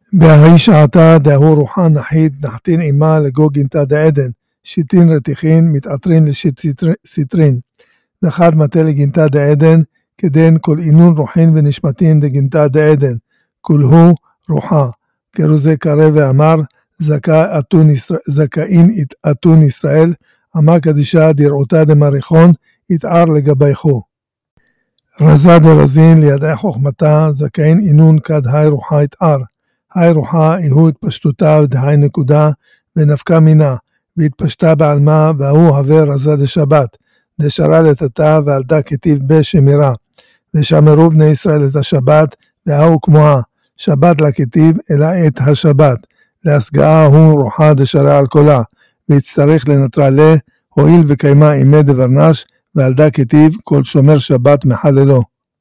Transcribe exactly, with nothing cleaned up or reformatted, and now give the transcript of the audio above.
בהאי שעתה דהוא רוחה נחית נחתין עמה לגו גינתה דעדן, שיטין רתיחין מתעטרין לשיט סיטרין, ואחד מטה לגינתה דעדן, כדן כל אינון רוחין ונשמתין דגינתה דעדן, כולהו רוחה, כרוזה קרא ואמר, זכאין אתון ישראל, עמה קדישה דרעותה דמריחון, יתער לגביכו. רזה דרזין לידעי חוכמתה, זכאין אינון כד היי רוחה יתער, היי רוחה איהו התפשטותה ודהי נקודה, ונפקה מינה, והתפשטה בעלמה, והוא הווה רזה דשבת, דשרה לתתה ועלתה כתיב בשמירה, ושמרו בני ישראל את השבת, והוא כמוה, שבת לכתיב אלא את השבת, להסגאה הוא רוחה דשרה על קולה, והצטריך לנטרלה, הועיל וקיימה עימי דברנש, ועלתה כתיב כל שומר שבת מחללו.